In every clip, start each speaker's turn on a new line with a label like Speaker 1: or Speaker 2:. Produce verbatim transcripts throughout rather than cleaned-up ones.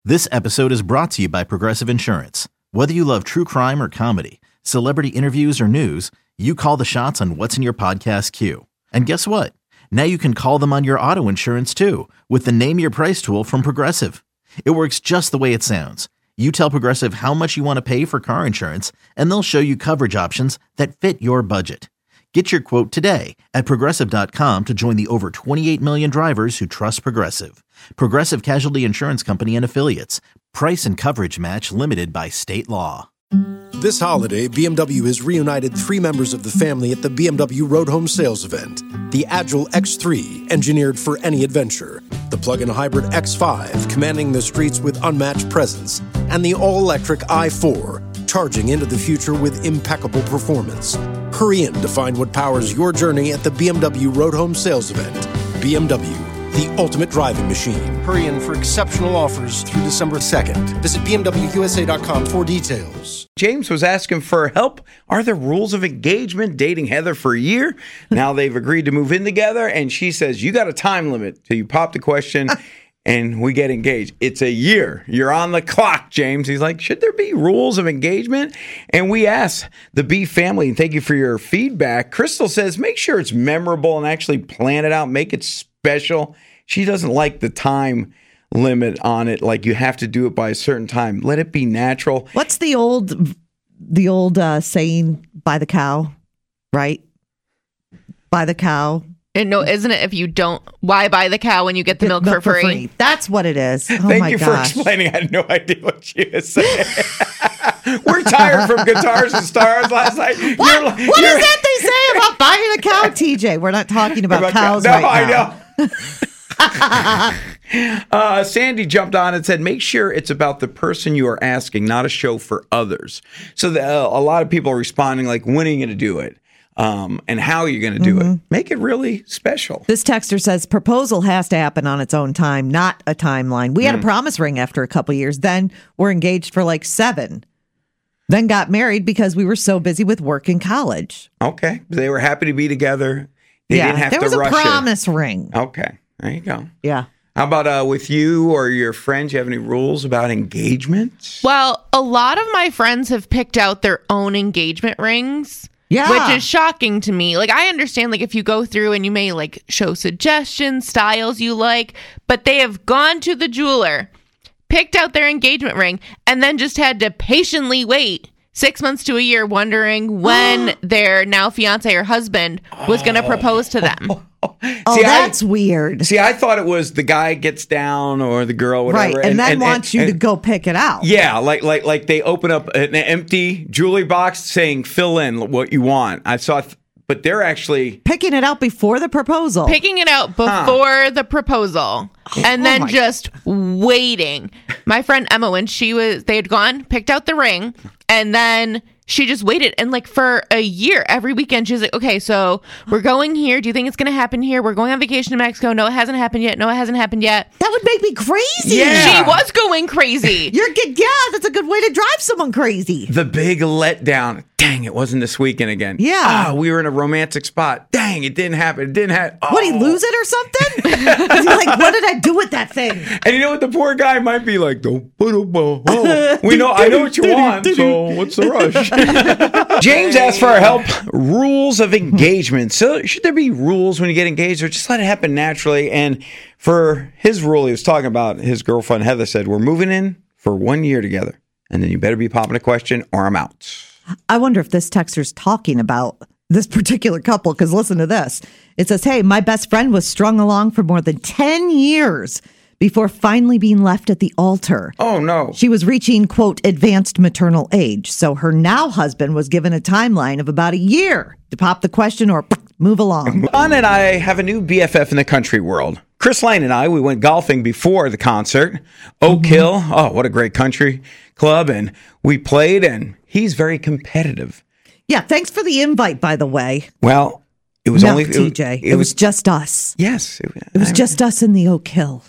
Speaker 1: This episode is brought to you by Progressive Insurance. Whether you love true crime or comedy, celebrity interviews or news, you call the shots on what's in your podcast queue. And guess what? Now you can call them on your auto insurance too with the Name Your Price tool from Progressive. It works just the way it sounds. You tell Progressive how much you want to pay for car insurance, and they'll show you coverage options that fit your budget. Get your quote today at Progressive dot com to join the over twenty-eight million drivers who trust Progressive. Progressive Casualty Insurance Company and Affiliates. Price and coverage match limited by state law.
Speaker 2: This holiday, B M W has reunited three members of the family at the B M W Road Home Sales event. The Agile X three, engineered for any adventure. The plug-in hybrid X five, commanding the streets with unmatched presence. And the all-electric i four, charging into the future with impeccable performance. Hurry in to find what powers your journey at the B M W Road Home Sales event. B M W, the ultimate driving machine. Hurry in for exceptional offers through December second. Visit B M W U S A dot com for details.
Speaker 3: James was asking for help. Are there rules of engagement? Dating Heather for a year. Now they've agreed to move in together, and she says, you got a time limit till you pop the question and we get engaged. It's a year. You're on the clock, James. He's like, should there be rules of engagement? And we asked the B family, and thank you for your feedback. Crystal says, make sure it's memorable and actually plan it out. Make it special. She doesn't like the time limit on it, like you have to do it by a certain time. Let it be natural.
Speaker 4: What's the old the old uh, saying, buy the cow, right? Buy the cow.
Speaker 5: And no, isn't it if you don't, why buy the cow when you get the
Speaker 4: Get
Speaker 5: milk,
Speaker 4: milk
Speaker 5: for, free?
Speaker 4: for free? That's what it is. Oh
Speaker 3: Thank
Speaker 4: my
Speaker 3: you
Speaker 4: gosh.
Speaker 3: for explaining. I had no idea what she was saying. We're tired from Guitars and Stars last night.
Speaker 4: What,
Speaker 3: You're,
Speaker 4: what
Speaker 3: you're,
Speaker 4: is that they say about buying a cow, T J? We're not talking about,
Speaker 3: about
Speaker 4: cows
Speaker 3: no,
Speaker 4: right
Speaker 3: I
Speaker 4: now.
Speaker 3: know. uh, Sandy jumped on and said, make sure it's about the person you are asking, not a show for others. So the, uh, a lot of people are responding like, when are you going to do it? Um, and how are you going to do mm-hmm. it? Make it really special.
Speaker 4: This texter says proposal has to happen on its own time, not a timeline. We mm. had a promise ring after a couple years. Then we're engaged for like seven. Then got married because we were so busy with work in college.
Speaker 3: Okay. They were happy to be together. They
Speaker 4: yeah,
Speaker 3: didn't have
Speaker 4: there
Speaker 3: to
Speaker 4: was
Speaker 3: rush
Speaker 4: a promise
Speaker 3: it.
Speaker 4: ring.
Speaker 3: Okay. There you go.
Speaker 4: Yeah.
Speaker 3: How about uh, with you or your friends? You have any rules about engagement?
Speaker 5: Well, a lot of my friends have picked out their own engagement rings.
Speaker 4: Yeah.
Speaker 5: Which is shocking to me. Like, I understand, like, if you go through and you may, like, show suggestions, styles you like, but they have gone to the jeweler, picked out their engagement ring, and then just had to patiently wait six months to a year wondering when their now fiance or husband was going to propose to them.
Speaker 4: Oh,
Speaker 3: see,
Speaker 4: that's
Speaker 3: I,
Speaker 4: weird.
Speaker 3: See, I thought it was the guy gets down or the girl, whatever.
Speaker 4: Right, and, and then and, wants and, you and, to go pick it out.
Speaker 3: Yeah, like like like they open up an empty jewelry box saying, fill in what you want. I saw, th- but they're actually...
Speaker 4: Picking it out before the proposal.
Speaker 5: Picking it out before huh. the proposal. And
Speaker 4: oh
Speaker 5: then
Speaker 4: my.
Speaker 5: just waiting. My friend Emma, when she was... They had gone, picked out the ring, and then... She just waited, and like for a year, every weekend, she was like, okay, so we're going here. Do you think it's going to happen here? We're going on vacation to Mexico. No, it hasn't happened yet. No, it hasn't happened yet.
Speaker 4: That would make me crazy.
Speaker 5: Yeah. She was going crazy.
Speaker 4: You're good. Yeah, that's a good way to drive someone crazy.
Speaker 3: The big letdown. Dang, it wasn't this weekend again.
Speaker 4: Yeah.
Speaker 3: Ah, we were in a romantic spot. Dang, it didn't happen. It didn't happen. Oh.
Speaker 4: What, did he lose it or something? Is he like, what did I do with that thing?
Speaker 3: And you know what? The poor guy might be like, don't put a bow. Oh, we know, I know what you want, so what's the rush? James asked for our help. Rules of engagement. So should there be rules when you get engaged, or just let it happen naturally? And for his rule, he was talking about his girlfriend, Heather, said, we're moving in for one year together. And then you better be popping a question or I'm out.
Speaker 4: I wonder if this texter's talking about this particular couple, because listen to this. It says, hey, my best friend was strung along for more than ten years before finally being left at the altar.
Speaker 3: Oh, no.
Speaker 4: She was reaching, quote, advanced maternal age. So her now husband was given a timeline of about a year to pop the question or move along.
Speaker 3: Don and I have a new B F F in the country world. Chris Lane and I, we went golfing before the concert. Oak mm-hmm. Hill. Oh, what a great country club. And we played, and he's very competitive.
Speaker 4: Yeah, thanks for the invite, by the way.
Speaker 3: Well, it was
Speaker 4: no,
Speaker 3: only...
Speaker 4: T J, it, it, it was, was just us.
Speaker 3: Yes.
Speaker 4: It, it was I, just us in the Oak Hill.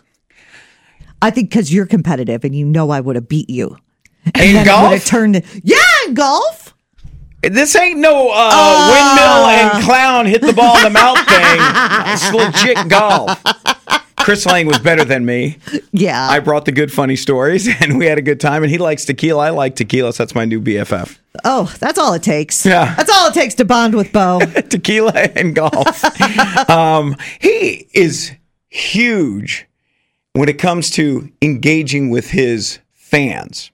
Speaker 4: I think because you're competitive, and you know I would have beat you. And
Speaker 3: in
Speaker 4: then
Speaker 3: golf?
Speaker 4: Would have turned to, yeah, in golf.
Speaker 3: This ain't no uh, uh, windmill and clown hit the ball in the mouth thing. It's legit golf. Chris Lane was better than me.
Speaker 4: Yeah.
Speaker 3: I brought the good, funny stories, and we had a good time. And he likes tequila. I like tequila, so that's my new B F F.
Speaker 4: Oh, that's all it takes.
Speaker 3: Yeah.
Speaker 4: That's all it takes to bond with Bo.
Speaker 3: Tequila and golf. um, he is huge when it comes to engaging with his fans.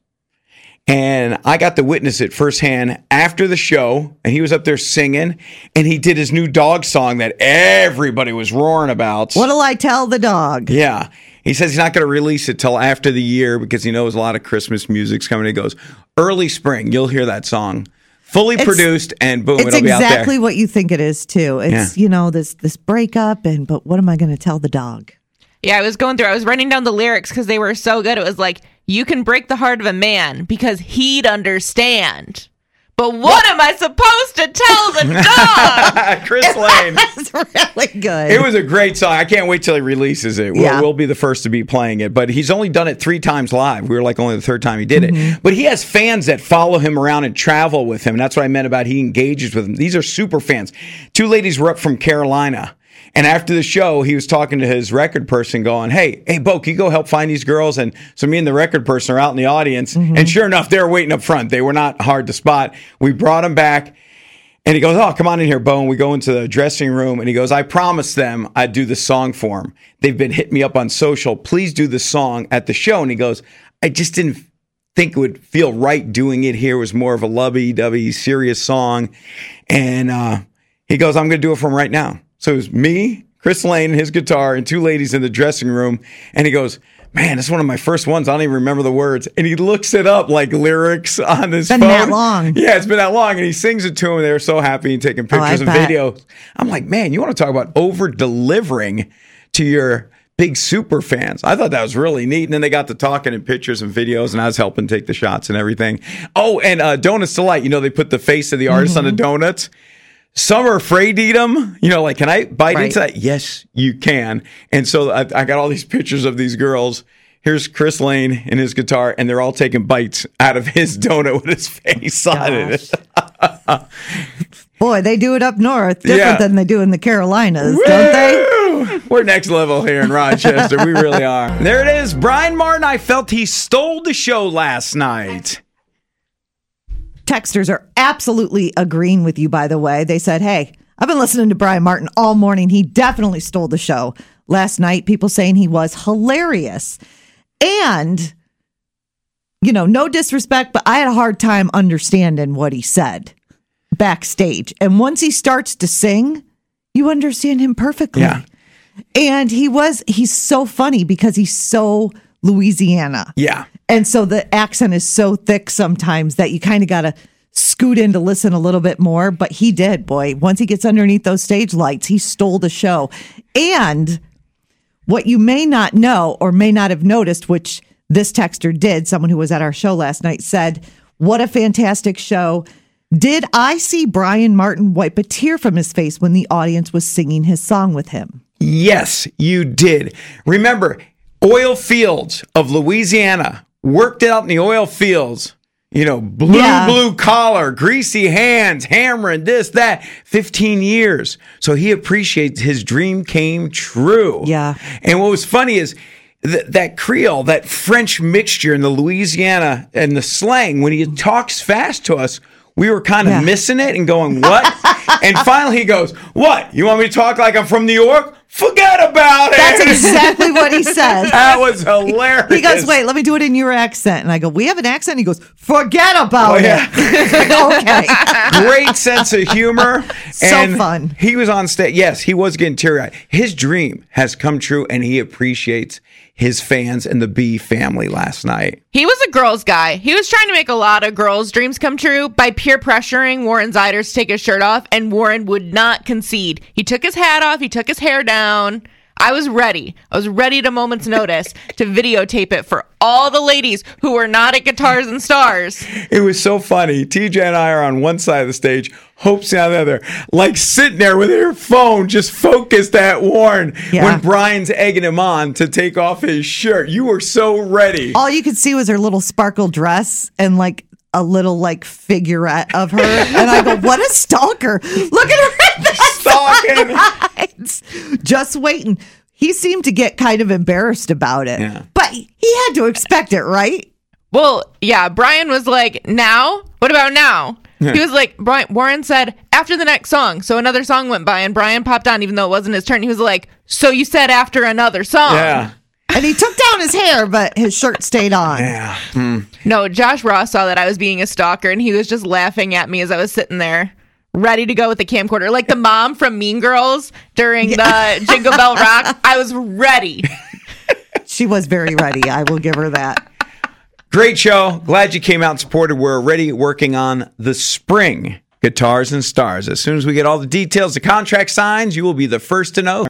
Speaker 3: And I got to witness it firsthand after the show, and he was up there singing, and he did his new dog song that everybody was roaring about.
Speaker 4: What'll I tell the dog?
Speaker 3: Yeah. He says he's not going to release it till after the year because he knows a lot of Christmas music's coming. He goes, early spring, you'll hear that song. Fully
Speaker 4: It's-
Speaker 3: produced, and boom,
Speaker 4: It's
Speaker 3: it'll be out there.
Speaker 4: exactly what you think it is, too. It's,
Speaker 3: Yeah.
Speaker 4: you know, this this breakup, and but what am I going to tell the dog?
Speaker 5: Yeah, I was going through, I was writing down the lyrics because they were so good. It was like, you can break the heart of a man because he'd understand. But what, what? am I supposed to tell the dog?
Speaker 3: Chris Lane.
Speaker 4: That's really good.
Speaker 3: It was a great song. I can't wait till he releases it. We'll,
Speaker 4: Yeah.
Speaker 3: we'll be the first to be playing it. But he's only done it three times live. We were like only the third time he did
Speaker 4: Mm-hmm.
Speaker 3: it. But he has fans that follow him around and travel with him. And that's what I meant about he engages with them. These are super fans. Two ladies were up from Carolina. And after the show, he was talking to his record person going, hey, hey, Bo, can you go help find these girls? And so me and the record person are out in the audience. Mm-hmm. And sure enough, they were waiting up front. They were not hard to spot. We brought them back. And he goes, oh, come on in here, Bo. And we go into the dressing room. And he goes, I promised them I'd do the song for them. They've been hitting me up on social. Please do the song at the show. And he goes, I just didn't think it would feel right doing it here. It was more of a lovey-dovey, serious song. And uh, he goes, I'm going to do it for him right now. So it was me, Chris Lane, and his guitar, and two ladies in the dressing room. And he goes, man, it's one of my first ones. I don't even remember the words. And he looks it up like lyrics on his
Speaker 4: been
Speaker 3: phone.
Speaker 4: that long.
Speaker 3: Yeah, it's been that long. And he sings it to them. They were so happy and taking pictures
Speaker 4: oh,
Speaker 3: and
Speaker 4: bet.
Speaker 3: videos. I'm like, man, you want to talk about over-delivering to your big super fans. I thought that was really neat. And then they got to talking in pictures and videos, and I was helping take the shots and everything. Oh, and uh, Donuts Delight. You know, they put the face of the artist mm-hmm. on the donuts. Some are afraid to eat them. You know, like, can I bite
Speaker 4: right.
Speaker 3: into that? Yes, you can. And so I, I got all these pictures of these girls. Here's Chris Lane and his guitar, and they're all taking bites out of his donut with his face on it.
Speaker 4: Boy, they do it up north different
Speaker 3: Yeah.
Speaker 4: than they do in the Carolinas,
Speaker 3: Woo!
Speaker 4: don't they?
Speaker 3: We're next level here in Rochester. We really are. There it is. Brian Martin, I felt he stole the show last night.
Speaker 4: Texters are absolutely agreeing with you, by the way. They said, hey, I've been listening to Brian Martin all morning. He definitely stole the show. Last night, people saying he was hilarious. And, you know, no disrespect, but I had a hard time understanding what he said backstage. And once he starts to sing, you understand him perfectly.
Speaker 3: Yeah.
Speaker 4: And he was, he's so funny because he's so Louisiana.
Speaker 3: Yeah.
Speaker 4: And so the accent is so thick sometimes that you kind of got to scoot in to listen a little bit more. But he did, boy. Once he gets underneath those stage lights, he stole the show. And what you may not know or may not have noticed, which this texter did, someone who was at our show last night, said, what a fantastic show. Did I see Brian Martin wipe a tear from his face when the audience was singing his song with him?
Speaker 3: Yes, you did. Remember, oil fields of Louisiana, worked out in the oil fields, you know, blue,
Speaker 4: Yeah.
Speaker 3: blue collar, greasy hands, hammering this, that, fifteen years. So he appreciates his dream came true.
Speaker 4: Yeah.
Speaker 3: And what was funny is th- that Creole, that French mixture in the Louisiana and the slang, when he talks fast to us, we were kind of
Speaker 4: Yeah.
Speaker 3: missing it and going, what? And finally he goes, what? You want me to talk like I'm from New York? Forget about it.
Speaker 4: That's exactly what he said.
Speaker 3: That was hilarious.
Speaker 4: He goes, wait, let me do it in your accent. And I go, we have an accent? He goes, forget about
Speaker 3: Oh, yeah.
Speaker 4: it. Okay.
Speaker 3: Great sense of humor.
Speaker 4: So
Speaker 3: and
Speaker 4: fun.
Speaker 3: He was on stage. Yes, he was getting teary-eyed. His dream has come true, and he appreciates his fans and the B family last night.
Speaker 5: He was a girls' guy. He was trying to make a lot of girls' dreams come true by peer pressuring Warren Ziders to take his shirt off, and Warren would not concede. He took his hat off. He took his hair down. I was ready. I was ready at a moment's notice to videotape it for all the ladies who were not at Guitars and Stars.
Speaker 3: It was so funny. T J and I are on one side of the stage, Hope's on the other, like sitting there with her phone just focused at Warren
Speaker 4: Yeah.
Speaker 3: when Brian's egging him on to take off his shirt. You were so ready.
Speaker 4: All you could see was her little sparkle dress and like a little like figurette of her. And I go, what a stalker. Look at her at that
Speaker 3: Stalking.
Speaker 4: sides. Just waiting. he seemed to get kind of embarrassed about it.
Speaker 3: Yeah.
Speaker 4: But he had to expect it, right?
Speaker 5: Well, yeah, Brian was like, now? What about now? He was like, Brian, Warren said, after the next song. So another song went by and Brian popped on, even though it wasn't his turn. He was like, so you said after another song.
Speaker 3: Yeah.
Speaker 4: And he took down his hair, but his shirt stayed on.
Speaker 3: Yeah. Mm.
Speaker 5: No, Josh Ross saw that I was being a stalker and he was just laughing at me as I was sitting there ready to go with the camcorder. Like the mom from Mean Girls during the Jingle Bell Rock. I was ready.
Speaker 4: She was very ready. I will give her that.
Speaker 3: Great show. Glad you came out and supported. We're already working on the spring Guitars and Stars. As soon as we get all the details, the contract signs, you will be the first to know.